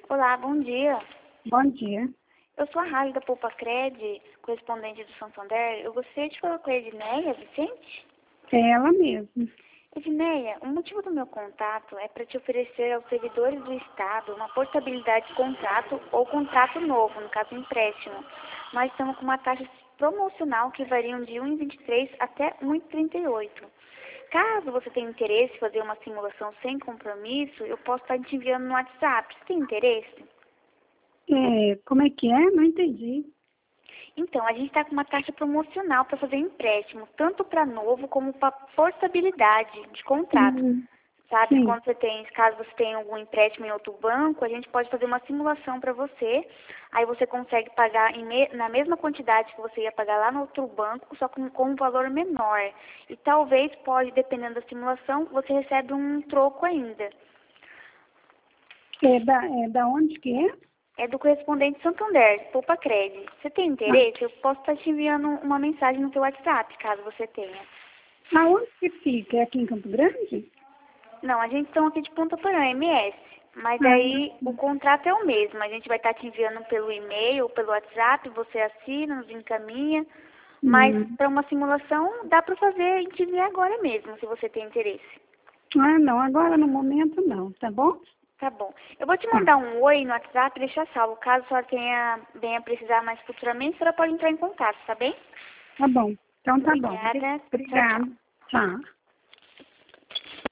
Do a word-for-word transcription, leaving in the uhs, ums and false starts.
Olá, bom dia. Bom dia. Eu sou a Rádio da Poupa Cred, correspondente do Santander. Eu gostaria de falar com a Edneia Vicente. É ela mesma. Edneia, o motivo do meu contato é para te oferecer aos servidores do Estado uma portabilidade de contrato ou contrato novo, no caso empréstimo. Nós estamos com uma taxa promocional que varia de um vírgula vinte e três até um vírgula trinta e oito. Caso você tenha interesse em fazer uma simulação sem compromisso, eu posso estar te enviando no WhatsApp. Você tem interesse? É, como é que é? Não entendi. Então, a gente está com uma taxa promocional para fazer empréstimo, tanto para novo como para portabilidade de contrato. Hum, Sabe, sim. quando você tem, caso você tenha algum empréstimo em outro banco, a gente pode fazer uma simulação para você. Aí você consegue pagar em me, na mesma quantidade que você ia pagar lá no outro banco, só com, com um valor menor. E talvez pode, dependendo da simulação, você recebe um troco ainda. É da, é da onde que é? É do correspondente Santander, Poupa Cred. Você tem Ah, interesse? Eu posso estar te enviando uma mensagem no seu WhatsApp, caso você tenha. aonde que fica? É aqui em Campo Grande? Não, a gente está aqui de Ponta Porã, M S. Mas Ah, aí o contrato é o mesmo. A gente vai estar te enviando pelo e-mail ou pelo WhatsApp, você assina, nos encaminha. Mas hum. para uma simulação dá para fazer e te enviar agora mesmo, se você tem interesse. Ah, não. Agora no momento não, tá bom? Tá bom. Eu vou te Tá. mandar um oi no WhatsApp e deixar salvo. Caso a senhora tenha, venha precisar mais futuramente, a senhora pode entrar em contato, tá bem? Tá bom. Então tá bom. Obrigada. Tchau, tchau. Obrigada. Tchau.